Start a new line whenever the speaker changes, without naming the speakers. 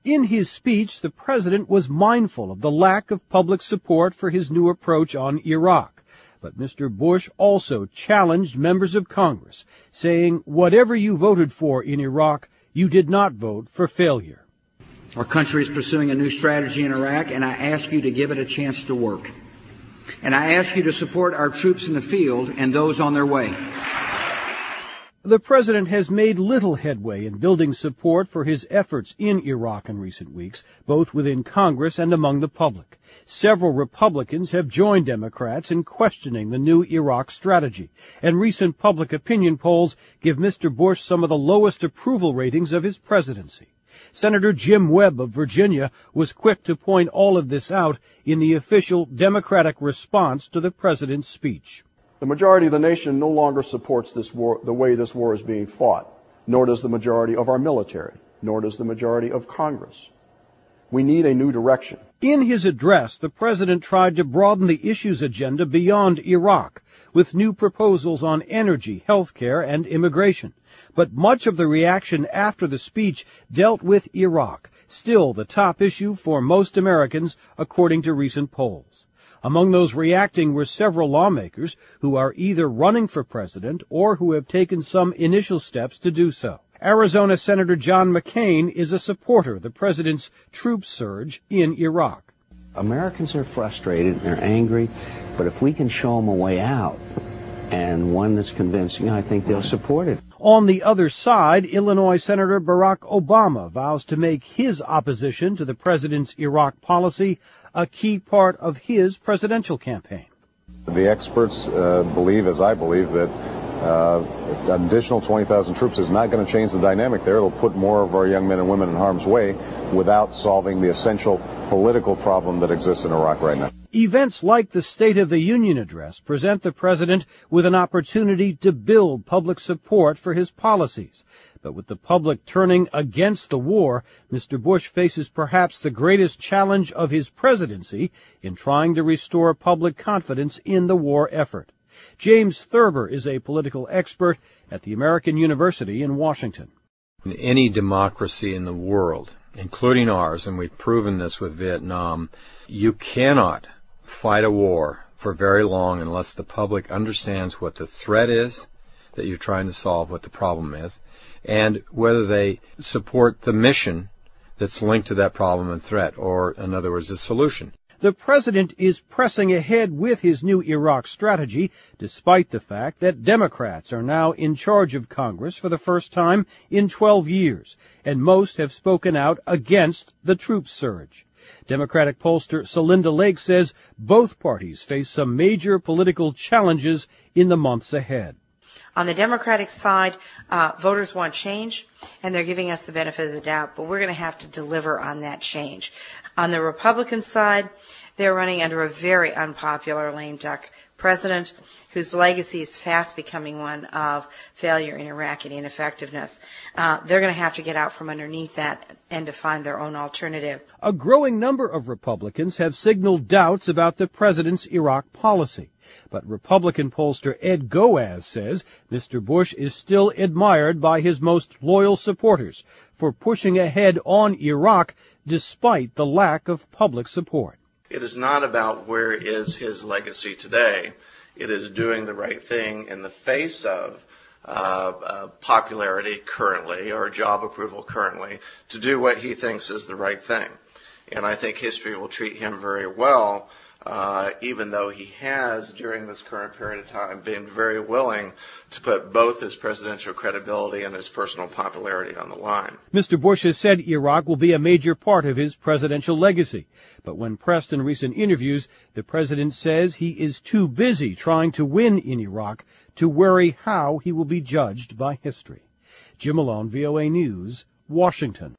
In his speech, the president was mindful of the lack of public support for his new approach on Iraq. But Mr. Bush also challenged members of Congress, saying, whatever you voted for in Iraq, you did not vote for failure.
Our country is pursuing a new strategy in Iraq, and I ask you to give it a chance to work. And I ask you to support our troops in the field and those on their way.
The president has made little headway in building support for his efforts in Iraq in recent weeks, both within Congress and among the public. Several Republicans have joined Democrats in questioning the new Iraq strategy, and recent public opinion polls give Mr. Bush some of the lowest approval ratings of his presidency. Senator Jim Webb of Virginia was quick to point all of this out in the official Democratic response to the president's speech.
The majority of the nation no longer supports this war, the way this war is being fought, nor does the majority of our military, nor does the majority of Congress. We need a new direction.
In his address, the president tried to broaden the issues agenda beyond Iraq, with new proposals on energy, health care, and immigration. But much of the reaction after the speech dealt with Iraq, still the top issue for most Americans, according to recent polls. Among those reacting were several lawmakers who are either running for president or who have taken some initial steps to do so. Arizona Senator John McCain is a supporter of the president's troop surge in Iraq.
Americans are frustrated and they're angry, but if we can show them a way out and one that's convincing, I think they'll support it.
On the other side, Illinois Senator Barack Obama vows to make his opposition to the president's Iraq policy a key part of his presidential campaign.
The experts believe, as I believe, that an additional 20,000 troops is not going to change the dynamic there. It'll put more of our young men and women in harm's way without solving the essential political problem that exists in Iraq right now.
Events like the State of the Union address present the president with an opportunity to build public support for his policies. But with the public turning against the war, Mr. Bush faces perhaps the greatest challenge of his presidency in trying to restore public confidence in the war effort. James Thurber is a political expert at the American University in Washington.
In any democracy in the world, including ours, and we've proven this with Vietnam, you cannot fight a war for very long unless the public understands what the threat is that you're trying to solve, what the problem is, and whether they support the mission that's linked to that problem and threat, or, in other words, the solution.
The president is pressing ahead with his new Iraq strategy, despite the fact that Democrats are now in charge of Congress for the first time in 12 years, and most have spoken out against the troop surge. Democratic pollster Celinda Lake says both parties face some major political challenges in the months ahead.
On the Democratic side, voters want change, and they're giving us the benefit of the doubt, but we're going to have to deliver on that change. On the Republican side, they're running under a very unpopular lame duck president whose legacy is fast becoming one of failure in Iraq and ineffectiveness. They're going to have to get out from underneath that and to find their own alternative.
A growing number of Republicans have signaled doubts about the president's Iraq policy. But Republican pollster Ed Goaz says Mr. Bush is still admired by his most loyal supporters for pushing ahead on Iraq despite the lack of public support.
It is not about where is his legacy today. It is doing the right thing in the face of popularity currently or job approval currently to do what he thinks is the right thing. And I think history will treat him very well, even though he has, during this current period of time, been very willing to put both his presidential credibility and his personal popularity on the line.
Mr. Bush has said Iraq will be a major part of his presidential legacy. But when pressed in recent interviews, the president says he is too busy trying to win in Iraq to worry how he will be judged by history. Jim Malone, VOA News, Washington.